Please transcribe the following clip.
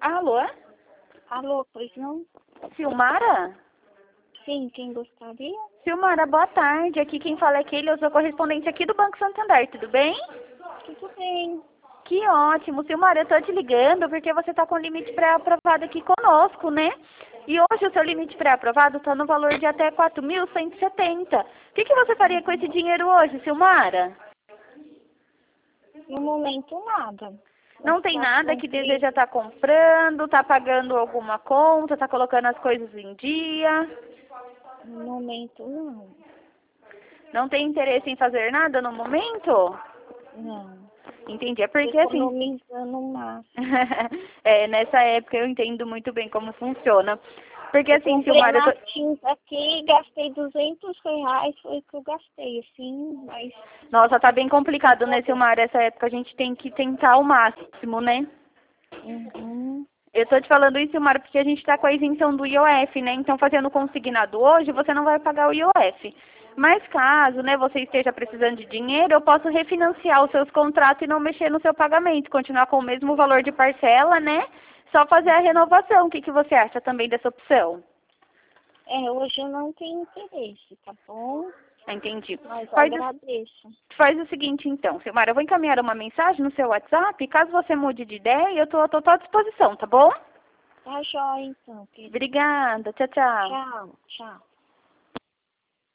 Alô? Alô, pois não? Silmara? Sim, quem gostaria? Silmara, boa tarde. Aqui quem fala é Keila, eu sou correspondente aqui do Banco Santander, tudo bem? Tudo bem. Que ótimo. Silmara, eu tô te ligando porque você tá com o limite pré-aprovado aqui conosco, né? E hoje o seu limite pré-aprovado tá no valor de até 4.170. O que você faria com esse dinheiro hoje, Silmara? No momento, nada. Não tem nada que deseja estar comprando, tá pagando alguma conta, tá colocando as coisas em dia? No momento, não. Não tem interesse em fazer nada no momento? Não. Entendi. É porque assim. Economizando o máximo. Nessa época eu entendo muito bem como funciona. Porque Eu assim, comprei Silmara, na tinta aqui, gastei R$ 200, foi o que eu gastei, assim, mas... Nossa, tá bem complicado, né, Silmara? Essa época a gente tem que tentar o máximo, né? Uhum. Eu tô te falando isso, Silmara, porque a gente tá com a isenção do IOF, né? Então, fazendo consignado hoje, você não vai pagar o IOF. Mas caso, né, você esteja precisando de dinheiro, eu posso refinanciar os seus contratos e não mexer no seu pagamento, continuar com o mesmo valor de parcela, né? Só fazer a renovação. O que você acha também dessa opção? Hoje eu não tenho interesse, tá bom? Entendi. Mas Faz agradeço. faz o seguinte, então, Silmara, eu vou encaminhar uma mensagem no seu WhatsApp. Caso você mude de ideia, eu tô à total disposição, tá bom? Tá jóia, então, querida. Obrigada. Tchau, tchau. Tchau, tchau.